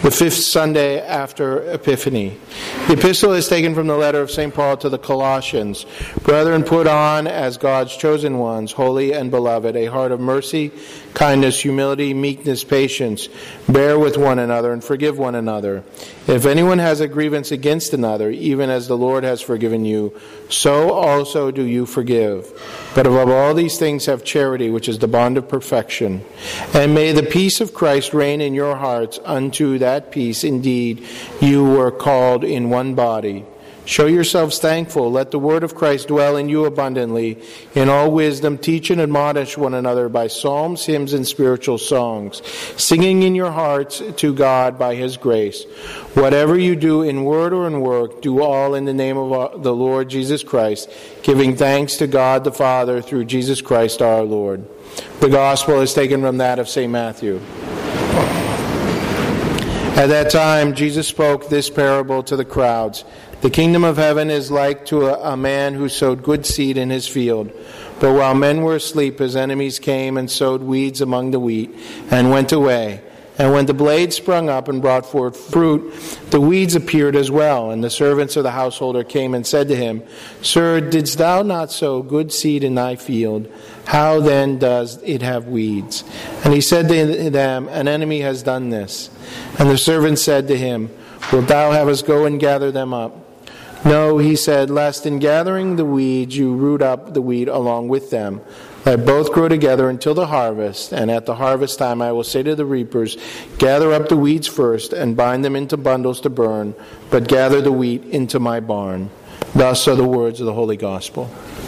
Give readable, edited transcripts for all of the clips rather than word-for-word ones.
The fifth Sunday after Epiphany. The epistle is taken from the letter of St. Paul to the Colossians. Brethren, put on as God's chosen ones, holy and beloved, a heart of mercy, kindness, humility, meekness, patience. Bear with one another and forgive one another. If anyone has a grievance against another, even as the Lord has forgiven you, so also do you forgive. But above all these things have charity, which is the bond of perfection. And may the peace of Christ reign in your hearts. Unto that peace, indeed, you were called in one body. Show yourselves thankful. Let the word of Christ dwell in you abundantly. In all wisdom, teach and admonish one another by psalms, hymns, and spiritual songs, singing in your hearts to God by His grace. Whatever you do in word or in work, do all in the name of the Lord Jesus Christ, giving thanks to God the Father through Jesus Christ our Lord. The Gospel is taken from that of St. Matthew. At that time, Jesus spoke this parable to the crowds. The kingdom of heaven is like to a man who sowed good seed in his field. But while men were asleep, his enemies came and sowed weeds among the wheat and went away. And when the blade sprung up and brought forth fruit, the weeds appeared as well. And the servants of the householder came and said to him, Sir, didst thou not sow good seed in thy field? How then does it have weeds? And he said to them, An enemy has done this. And the servants said to him, Wilt thou have us go and gather them up? No, he said, lest in gathering the weeds you root up the wheat along with them. Let both grow together until the harvest, and at the harvest time I will say to the reapers, Gather up the weeds first, and bind them into bundles to burn, but gather the wheat into my barn. Thus are the words of the Holy Gospel.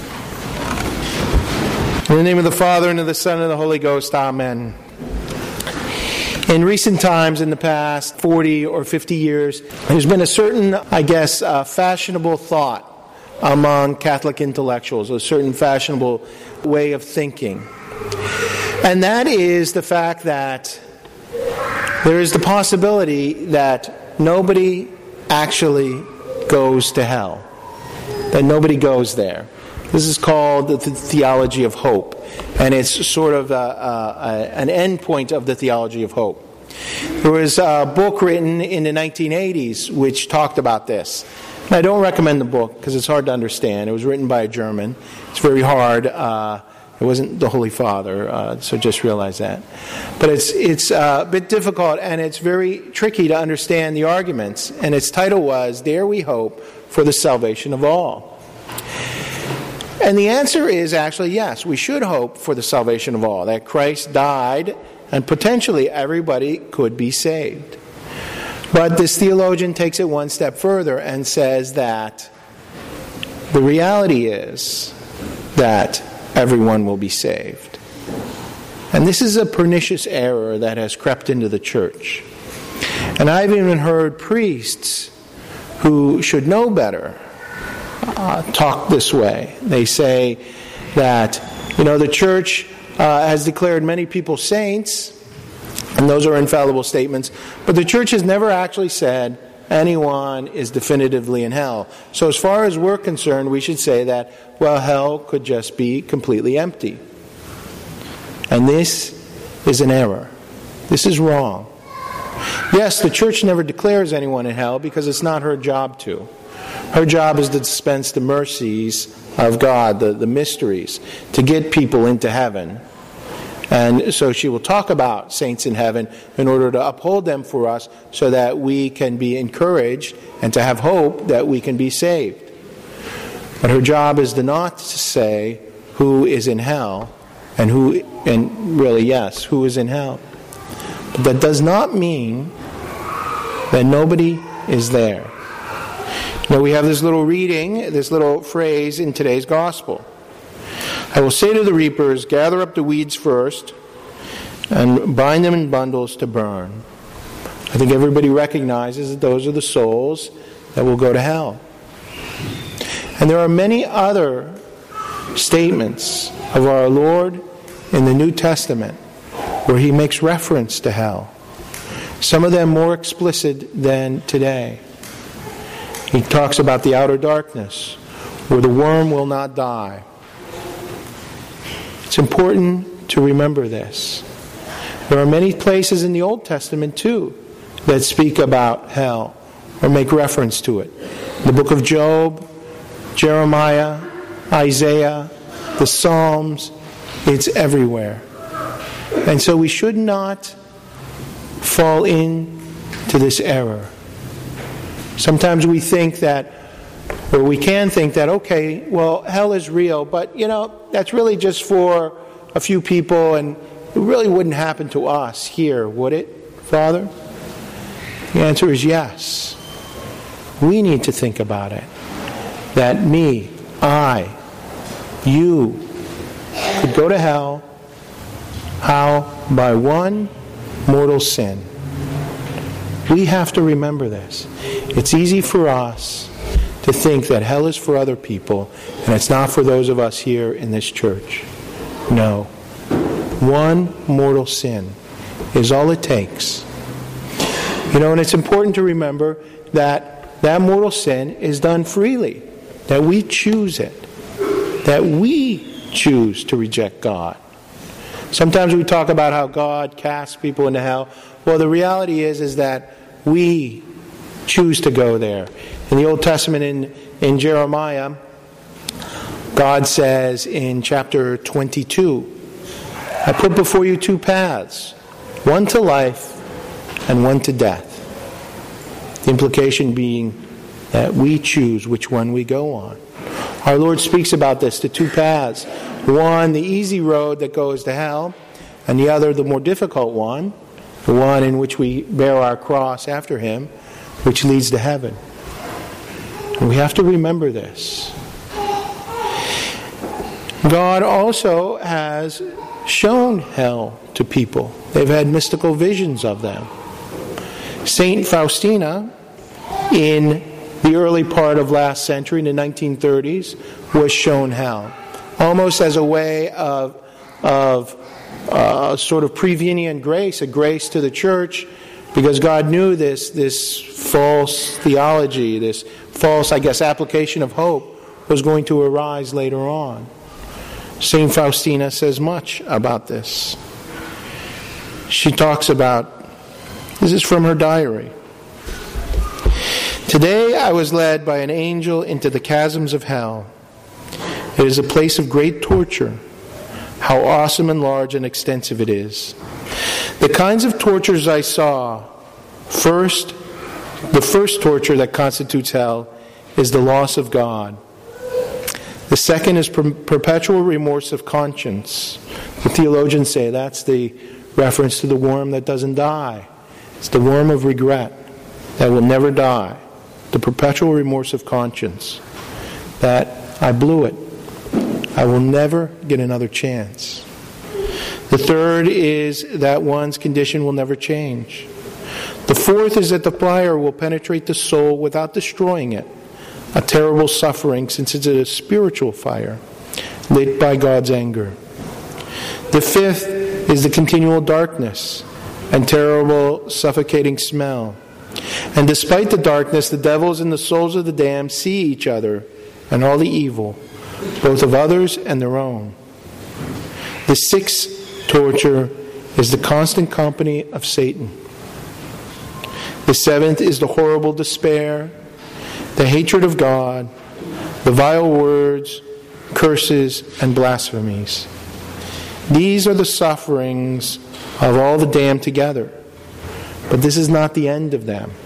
In the name of the Father, and of the Son, and of the Holy Ghost, Amen. In recent times, in the past 40 or 50 years, there's been a certain, fashionable thought among Catholic intellectuals, a certain fashionable way of thinking. And that is the fact that there is the possibility that nobody actually goes to hell, that nobody goes there. This is called the theology of hope, and it's sort of an end point of the theology of hope. There was a book written in the 1980s which talked about this. And I don't recommend the book because it's hard to understand. It was written by a German. It's very hard. It wasn't the Holy Father, so just realize that. But it's a bit difficult, and it's very tricky to understand the arguments. And its title was, Dare We Hope for the Salvation of All? And the answer is actually yes, we should hope for the salvation of all, that Christ died and potentially everybody could be saved. But this theologian takes it one step further and says that the reality is that everyone will be saved. And this is a pernicious error that has crept into the church. And I've even heard priests who should know better talk this way. They say that, the church has declared many people saints, and those are infallible statements, but the church has never actually said anyone is definitively in hell. So as far as we're concerned, we should say that, hell could just be completely empty. And this is an error. This is wrong. Yes, the church never declares anyone in hell because it's not her job to. Her job is to dispense the mercies of God, the mysteries, to get people into heaven. And so she will talk about saints in heaven in order to uphold them for us so that we can be encouraged and to have hope that we can be saved. But her job is not to say who is in hell who is in hell. But that does not mean that nobody is there. We have this little reading, this little phrase in today's gospel. I will say to the reapers, gather up the weeds first and bind them in bundles to burn. I think everybody recognizes that those are the souls that will go to hell. And there are many other statements of our Lord in the New Testament where He makes reference to hell. Some of them more explicit than today. He talks about the outer darkness, where the worm will not die. It's important to remember this. There are many places in the Old Testament, too, that speak about hell or make reference to it. The book of Job, Jeremiah, Isaiah, the Psalms, it's everywhere. And so we should not fall into this error. Sometimes we think that, or we can think that, okay, well, hell is real, but, that's really just for a few people, and it really wouldn't happen to us here, would it, Father? The answer is yes. We need to think about it. That me, I, you could go to hell. How? By one mortal sin. We have to remember this. It's easy for us to think that hell is for other people, and it's not for those of us here in this church. No. One mortal sin is all it takes. And it's important to remember that that mortal sin is done freely, that we choose it, that we choose to reject God. Sometimes we talk about how God casts people into hell. Well, the reality is that we choose to go there. In the Old Testament, in Jeremiah, God says in chapter 22, I put before you two paths, one to life and one to death. The implication being that we choose which one we go on. Our Lord speaks about this, the two paths. One, the easy road that goes to hell, and the other, the more difficult one, the one in which we bear our cross after Him, which leads to heaven. And we have to remember this. God also has shown hell to people. They've had mystical visions of them. Saint Faustina, in the early part of last century, in the 1930s, was shown hell, almost as a way of sort of prevenient grace, a grace to the church, because God knew this false theology, this false, application of hope was going to arise later on. Saint Faustina says much about this. She talks about, this is from her diary. Today I was led by an angel into the chasms of hell. It is a place of great torture. How awesome and large and extensive it is. The kinds of tortures I saw, the first torture that constitutes hell is the loss of God. The second is perpetual remorse of conscience. The theologians say that's the reference to the worm that doesn't die. It's the worm of regret that will never die. The perpetual remorse of conscience. That I blew it. I will never get another chance. The third is that one's condition will never change. The fourth is that the fire will penetrate the soul without destroying it. A terrible suffering, since it's a spiritual fire, lit by God's anger. The fifth is the continual darkness and terrible suffocating smell. And despite the darkness, the devils and the souls of the damned see each other and all the evil, both of others and their own. The sixth torture is the constant company of Satan. The seventh is the horrible despair, the hatred of God, the vile words, curses, and blasphemies. These are the sufferings of all the damned together. But this is not the end of them.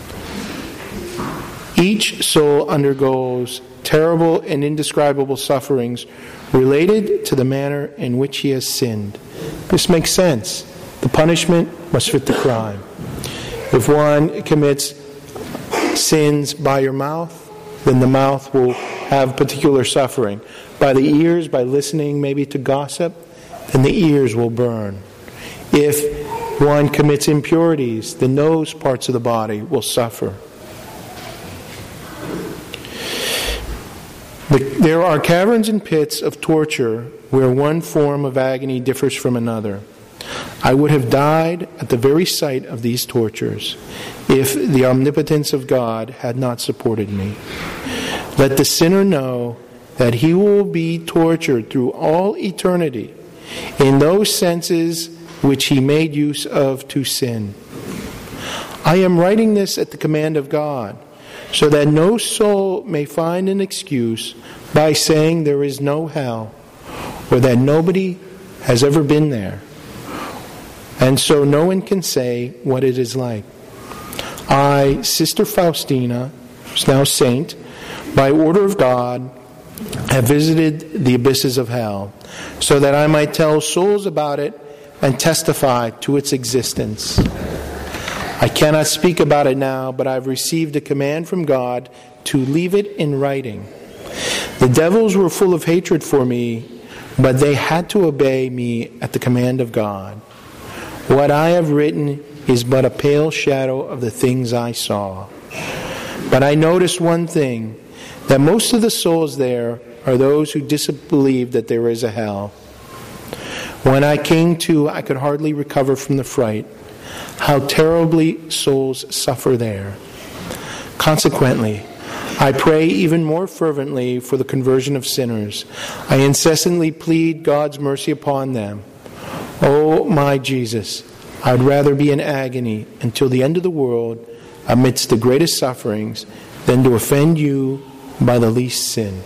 Each soul undergoes terrible and indescribable sufferings related to the manner in which he has sinned. This makes sense. The punishment must fit the crime. If one commits sins by your mouth, then the mouth will have particular suffering. By the ears, by listening maybe to gossip, then the ears will burn. If one commits impurities, then those parts of the body will suffer. There are caverns and pits of torture where one form of agony differs from another. I would have died at the very sight of these tortures if the omnipotence of God had not supported me. Let the sinner know that he will be tortured through all eternity in those senses which he made use of to sin. I am writing this at the command of God, so that no soul may find an excuse by saying there is no hell, or that nobody has ever been there, and so no one can say what it is like. I, Sister Faustina, who's now saint, by order of God, have visited the abysses of hell, so that I might tell souls about it and testify to its existence. I cannot speak about it now, but I've received a command from God to leave it in writing. The devils were full of hatred for me, but they had to obey me at the command of God. What I have written is but a pale shadow of the things I saw. But I noticed one thing, that most of the souls there are those who disbelieve that there is a hell. When I came to, I could hardly recover from the fright. How terribly souls suffer there. Consequently, I pray even more fervently for the conversion of sinners. I incessantly plead God's mercy upon them. Oh, my Jesus, I would rather be in agony until the end of the world amidst the greatest sufferings than to offend you by the least sin.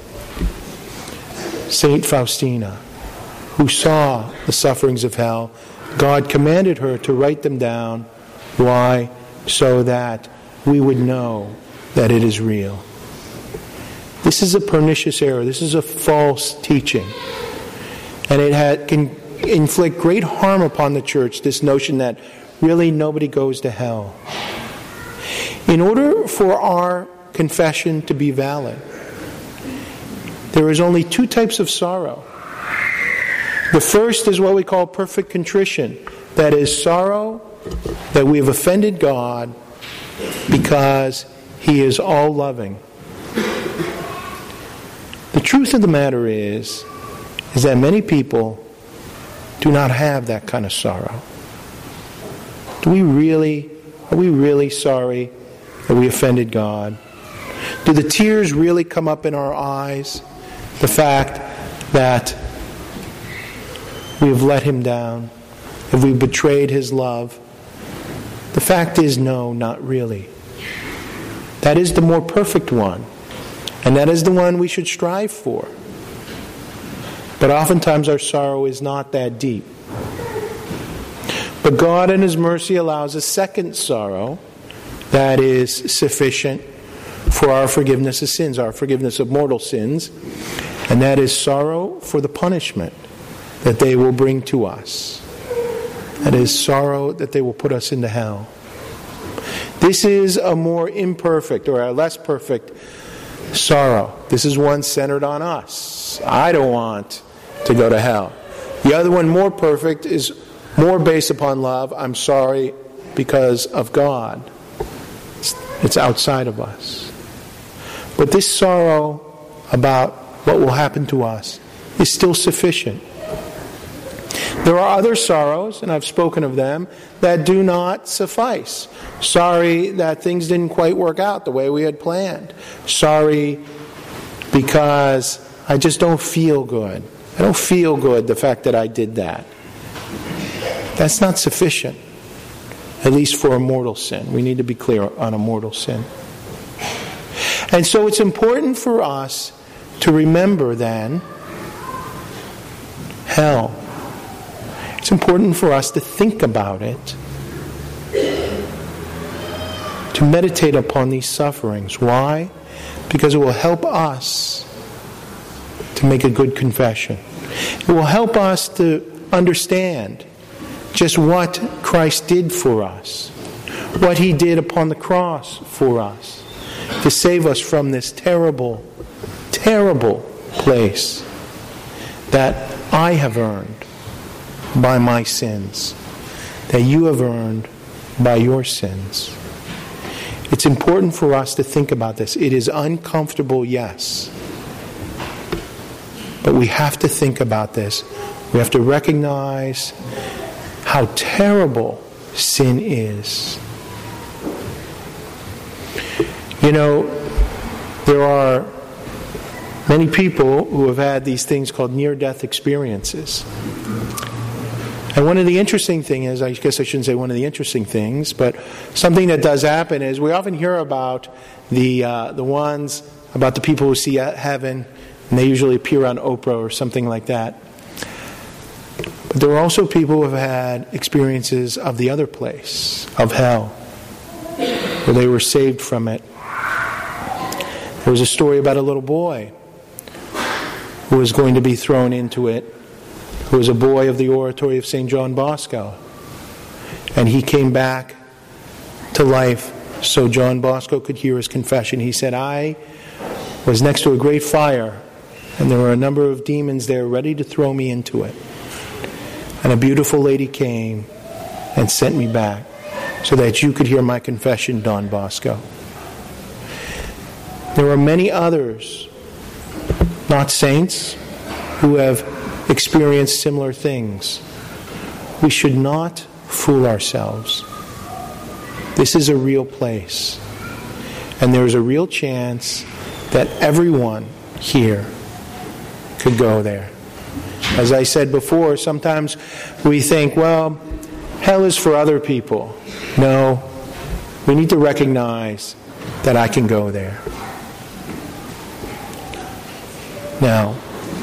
Saint Faustina, who saw the sufferings of hell, God commanded her to write them down. Why? So that we would know that it is real. This is a pernicious error. This is a false teaching. And it can inflict great harm upon the church, this notion that really nobody goes to hell. In order for our confession to be valid, there is only two types of sorrow. The first is what we call perfect contrition. That is sorrow that we have offended God because He is all-loving. The truth of the matter is that many people do not have that kind of sorrow. Are we really sorry that we offended God? Do the tears really come up in our eyes? The fact that we have let Him down, have we betrayed His love? The fact is, no, not really. That is the more perfect one, and that is the one we should strive for. But oftentimes our sorrow is not that deep. But God in His mercy allows a second sorrow that is sufficient for our forgiveness of sins, our forgiveness of mortal sins, and that is sorrow for the punishment that they will bring to us. That is sorrow that they will put us into hell. This is a more imperfect or a less perfect sorrow. This is one centered on us. I don't want to go to hell. The other one, more perfect, is more based upon love. I'm sorry because of God. It's outside of us. But this sorrow about what will happen to us is still sufficient. There are other sorrows, and I've spoken of them, that do not suffice. Sorry that things didn't quite work out the way we had planned. Sorry because I just don't feel good. I don't feel good, the fact that I did that. That's not sufficient, at least for a mortal sin. We need to be clear on a mortal sin. And so it's important for us to remember then hell. It's important for us to think about it, to meditate upon these sufferings. Why? Because it will help us to make a good confession. It will help us to understand just what Christ did for us, what He did upon the cross for us, to save us from this terrible, terrible place that I have earned by my sins, that you have earned by your sins. It's important for us to think about this. It is uncomfortable, yes. But we have to think about this. We have to recognize how terrible sin is. You know, there are many people who have had these things called near-death experiences. And one of the interesting things is, I guess I shouldn't say one of the interesting things, but something that does happen is we often hear about the ones, about the people who see heaven, and they usually appear on Oprah or something like that. But there are also people who have had experiences of the other place, of hell, where they were saved from it. There was a story about a little boy who was going to be thrown into it, who was a boy of the oratory of St. John Bosco. And he came back to life so John Bosco could hear his confession. He said, I was next to a great fire, and there were a number of demons there ready to throw me into it. And a beautiful lady came and sent me back so that you could hear my confession, Don Bosco. There are many others, not saints, who have experienced similar things. We should not fool ourselves. This is a real place. And there is a real chance that everyone here could go there. As I said before, sometimes we think, well, hell is for other people. No, we need to recognize that I can go there. Now,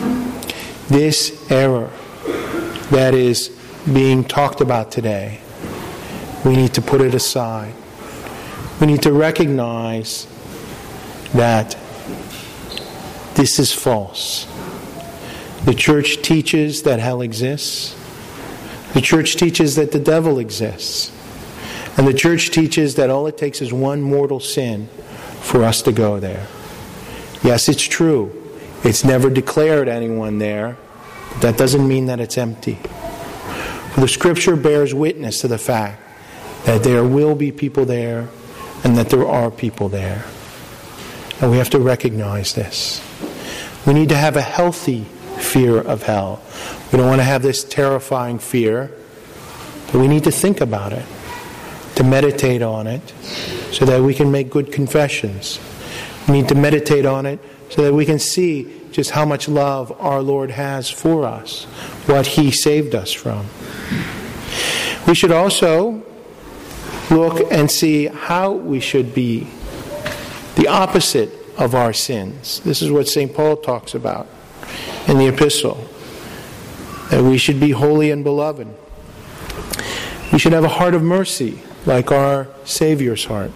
this error that is being talked about today, we need to put it aside. We need to recognize that this is false. The church teaches that hell exists. The church teaches that the devil exists. And the church teaches that all it takes is one mortal sin for us to go there. Yes, it's true. It's never declared anyone there, but that doesn't mean that it's empty. For the Scripture bears witness to the fact that there will be people there and that there are people there. And we have to recognize this. We need to have a healthy fear of hell. We don't want to have this terrifying fear, but we need to think about it, to meditate on it, so that we can make good confessions. We need to meditate on it so that we can see just how much love our Lord has for us, what He saved us from. We should also look and see how we should be the opposite of our sins. This is what St. Paul talks about in the epistle, that we should be holy and beloved. We should have a heart of mercy like our Savior's heart.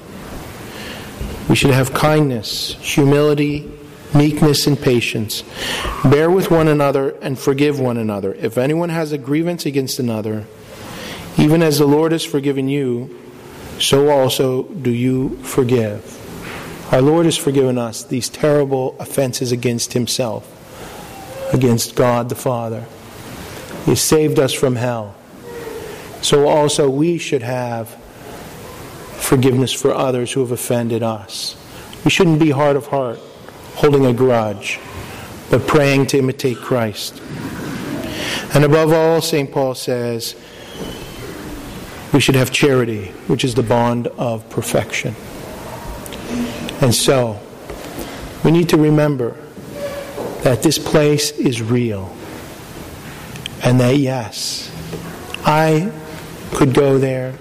We should have kindness, humility, meekness, and patience. Bear with one another and forgive one another. If anyone has a grievance against another, even as the Lord has forgiven you, so also do you forgive. Our Lord has forgiven us these terrible offenses against Himself, against God the Father. He has saved us from hell. So also we should have forgiveness for others who have offended us. We shouldn't be hard of heart, holding a grudge, but praying to imitate Christ. And above all, St. Paul says, we should have charity, which is the bond of perfection. And so, we need to remember that this place is real. And that, yes, I could go there.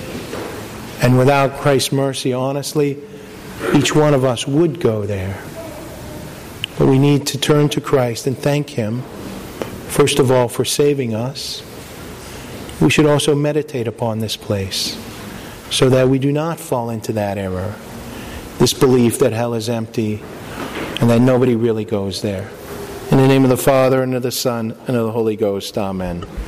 And without Christ's mercy, honestly, each one of us would go there. But we need to turn to Christ and thank Him, first of all, for saving us. We should also meditate upon this place so that we do not fall into that error, this belief that hell is empty and that nobody really goes there. In the name of the Father, and of the Son, and of the Holy Ghost, amen.